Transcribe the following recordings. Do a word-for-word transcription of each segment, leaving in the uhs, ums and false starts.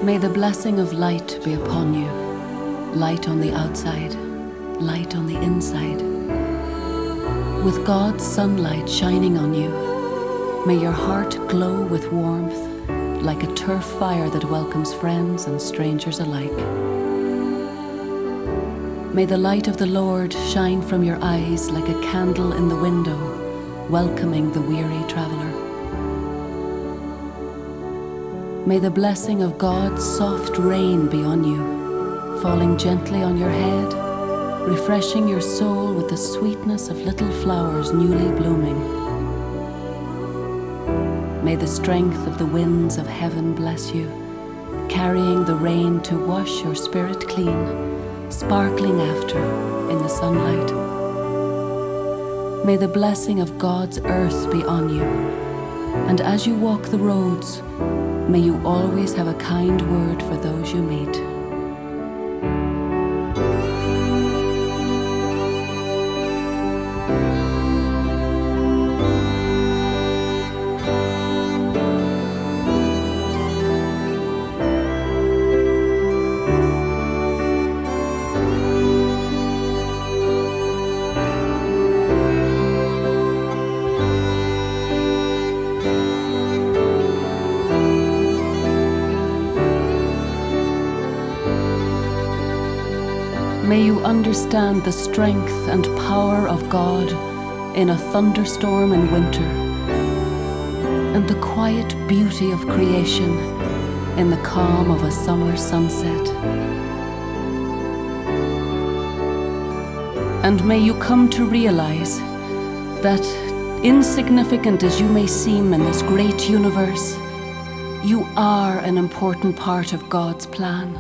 May the blessing of light be upon you, light on the outside, light on the inside. With God's sunlight shining on you, may your heart glow with warmth, like a turf fire that welcomes friends and strangers alike. May the light of the Lord shine from your eyes like a candle in the window, welcoming the weary traveler. May the blessing of God's soft rain be on you, falling gently on your head, refreshing your soul with the sweetness of little flowers newly blooming. May the strength of the winds of heaven bless you, carrying the rain to wash your spirit clean, sparkling after in the sunlight. May the blessing of God's earth be on you, and as you walk the roads, may you always have a kind word for those you meet. May you understand the strength and power of God in a thunderstorm in winter, and the quiet beauty of creation in the calm of a summer sunset. And may you come to realize that, insignificant as you may seem in this great universe, you are an important part of God's plan.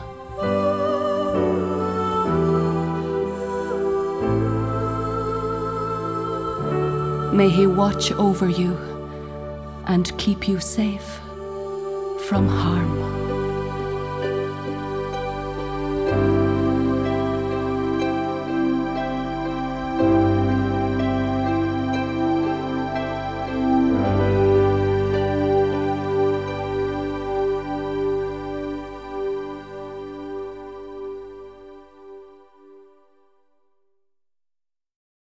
May He watch over you and keep you safe from harm.